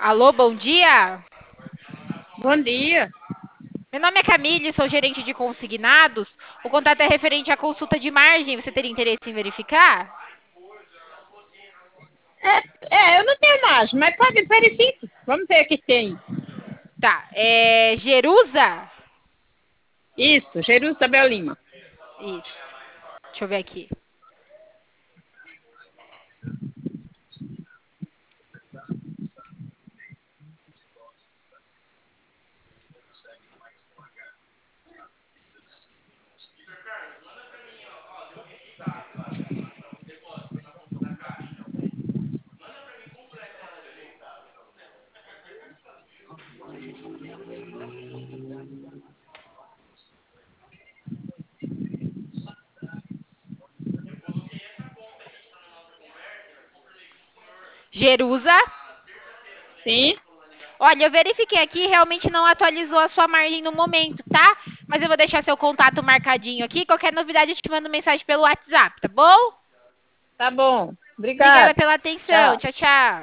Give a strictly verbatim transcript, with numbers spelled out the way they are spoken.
Alô, bom dia. Bom dia. Meu nome é Camille, sou gerente de consignados. O contato é referente à consulta de margem. Você teria interesse em verificar? É, eu não tenho mais, mas pode verificar. Vamos ver o que tem. Tá. É Jerusa? Isso, Jerusalém Lima. Isso. Deixa eu ver aqui. Jerusa? Sim, Olha, eu verifiquei aqui, realmente não atualizou a sua margem no momento, tá? Mas eu vou deixar seu contato marcadinho aqui. Qualquer novidade eu te mando mensagem pelo WhatsApp, tá bom? tá bom. Obrigada Obrigado. pela atenção. Tchau. Tchau, tchau.